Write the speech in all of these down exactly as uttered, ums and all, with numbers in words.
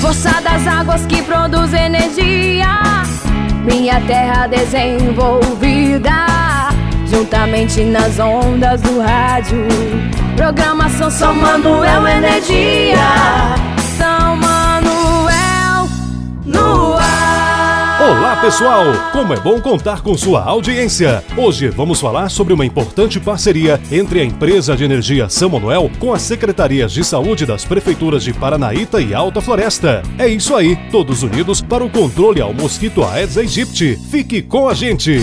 Força das águas que produz energia, minha terra desenvolvida, juntamente nas ondas do rádio. Programação São Manuel Energia. São Manuel no ar. Olá pessoal, como é bom contar com sua audiência. Hoje vamos falar sobre uma importante parceria entre a Empresa de Energia São Manuel com as Secretarias de Saúde das Prefeituras de Paranaíta e Alta Floresta. É isso aí, todos unidos para o controle ao mosquito Aedes aegypti. Fique com a gente!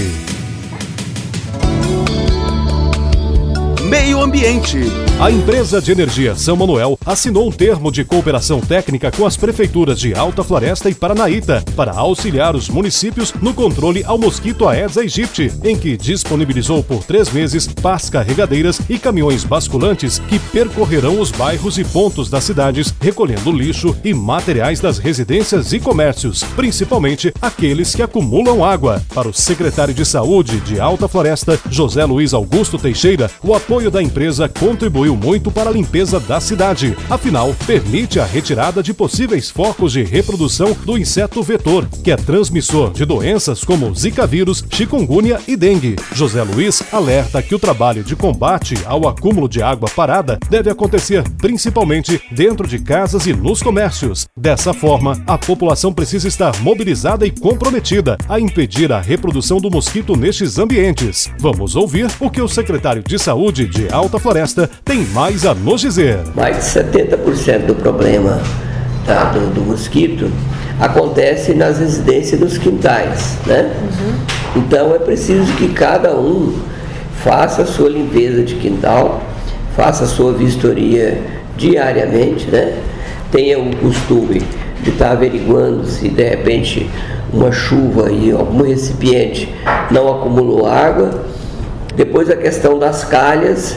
Meio Ambiente. A Empresa de Energia São Manuel assinou um termo de cooperação técnica com as prefeituras de Alta Floresta e Paranaíta para auxiliar os municípios no controle ao mosquito Aedes aegypti, em que disponibilizou por três meses pás carregadeiras e caminhões basculantes que percorrerão os bairros e pontos das cidades, recolhendo lixo e materiais das residências e comércios, principalmente aqueles que acumulam água. Para o secretário de Saúde de Alta Floresta, José Luiz Augusto Teixeira, o apoio da empresa contribuiu muito para a limpeza da cidade. Afinal, permite a retirada de possíveis focos de reprodução do inseto vetor, que é transmissor de doenças como Zika vírus, chikungunya e dengue. José Luiz alerta que o trabalho de combate ao acúmulo de água parada deve acontecer principalmente dentro de casas e nos comércios. Dessa forma, a população precisa estar mobilizada e comprometida a impedir a reprodução do mosquito nestes ambientes. Vamos ouvir o que o secretário de Saúde de Alta Floresta tem mais a nos dizer. Mais de setenta por cento do problema tá, do, do mosquito acontece nas residências dos quintais, né? Uhum. Então é preciso que cada um faça a sua limpeza de quintal, faça a sua vistoria diariamente, né? Tenha o costume de estar averiguando se de repente uma chuva e algum recipiente não acumulou água. Depois a questão das calhas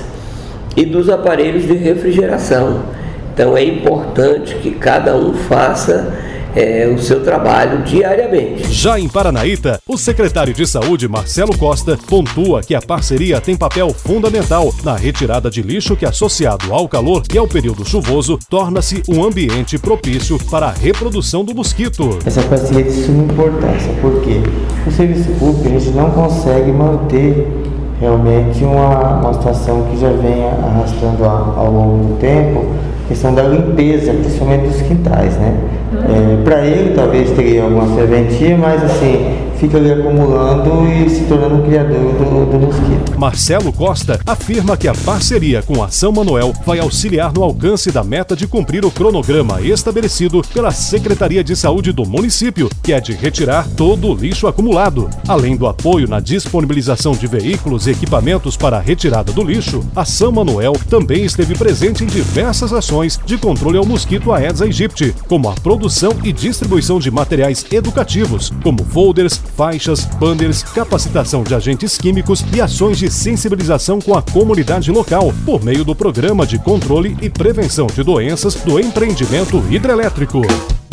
e dos aparelhos de refrigeração. Então é importante que cada um faça é, o seu trabalho diariamente. Já em Paranaíta, o secretário de Saúde, Marcelo Costa, pontua que a parceria tem papel fundamental na retirada de lixo que, associado ao calor e ao período chuvoso, torna-se um ambiente propício para a reprodução do mosquito. Essa parceria é de suma importância, porque o serviço público a gente não consegue manter realmente uma, uma situação que já vem arrastando a, ao longo do tempo, a questão da limpeza, principalmente dos quintais, né? É, para ele talvez teria alguma serventia, mas assim, fica ali acumulando e se tornando um criador do, do mosquito. Marcelo Costa afirma que a parceria com a São Manuel vai auxiliar no alcance da meta de cumprir o cronograma estabelecido pela Secretaria de Saúde do município, que é de retirar todo o lixo acumulado. Além do apoio na disponibilização de veículos e equipamentos para a retirada do lixo, a São Manuel também esteve presente em diversas ações de controle ao mosquito Aedes aegypti, como a produção e distribuição de materiais educativos, como folders, faixas, banners, capacitação de agentes químicos e ações de sensibilização com a comunidade local, por meio do Programa de Controle e Prevenção de Doenças do Empreendimento Hidrelétrico.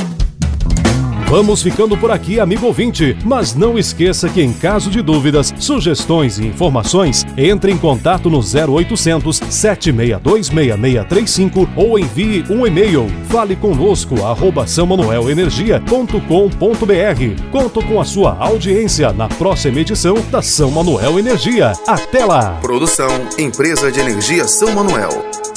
Vamos ficando por aqui, amigo ouvinte, mas não esqueça que em caso de dúvidas, sugestões e informações, entre em contato no zero oitocentos, sete seis dois, seis seis três cinco ou envie um e-mail, fale conosco, arroba são manuel energia ponto com ponto br. Conto com a sua audiência na próxima edição da São Manuel Energia. Até lá! Produção Empresa de Energia São Manuel.